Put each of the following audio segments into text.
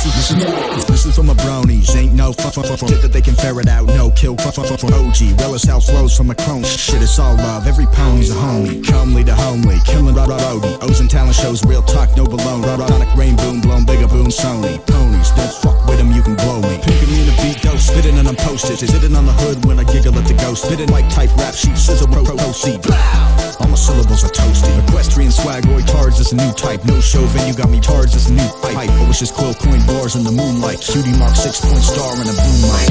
This is for my bronies. Ain't no shit that they can ferret out. No kill OG. Relish how flows from a crone. Shit, it's all love. Every pony's a homie. Comely to homely. Killing Roddy. O's and talent shows. Real talk, no balone. Sonic rain boom, blown bigger boom. Sony. Ponies, don't fuck with them, you can blow me. Picking me in the beat, dope. Spitting and I'm posted. Sitting on the hood when I giggle at the ghost. Spitting like type rap sheet. Sizzle proceed. All my syllables are toasty. Equestrian swagoid tards is a new type. No show venue got me tards is a new hype. I wish this quill coin bars in the moonlight. Cutie mark 6-point star and a boom mic.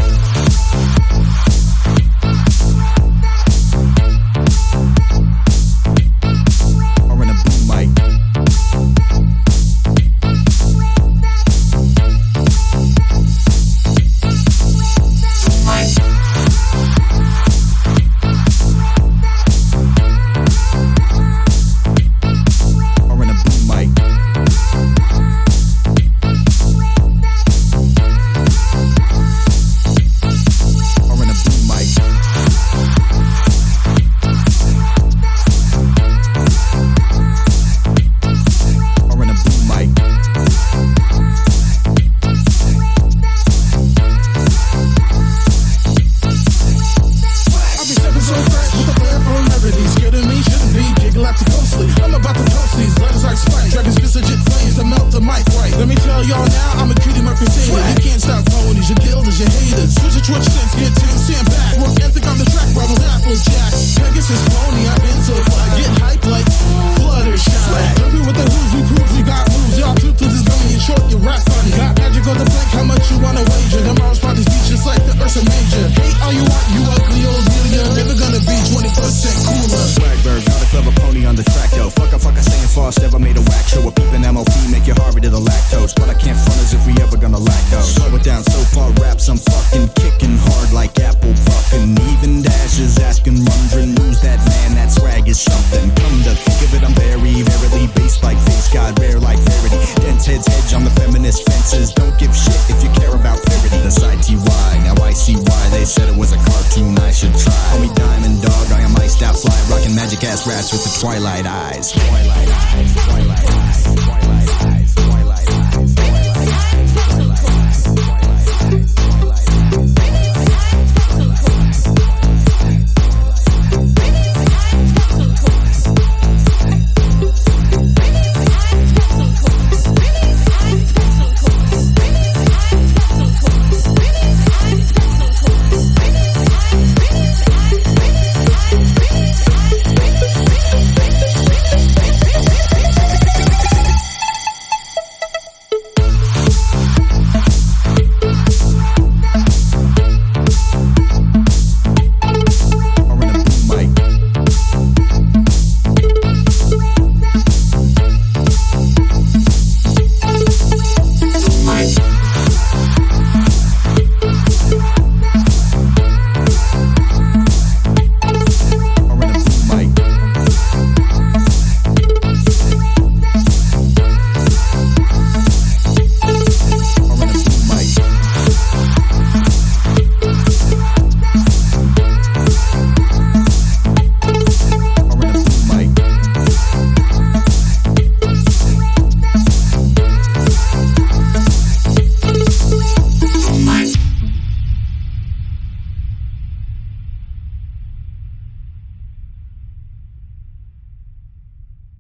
Let me tell y'all now, I'm a cutie mark crusader. You can't stop ponies, your guilders, your haters. Switch your Twitch sense, get to stand back. Work ethic on the track, rebels, Applejack. Pegasus pony, I've been so fly. Get hype like Fluttershy. Dirty with the hooves, we prove we got moves. Y'all toothless is dummy and short, you rap funny. Got magic on the flank, how much you wanna wager? Them arms spot this beach just like the Ursa Major. Hate all you want, you ugly old Julia. Never gonna be 20% cooler. Swagberg, got a clever pony on the track, yo. Fuck, staying fast, never made a whack show. A peeping MOP, make you hard to the lactose. But I can't front as if we ever gonna lack those.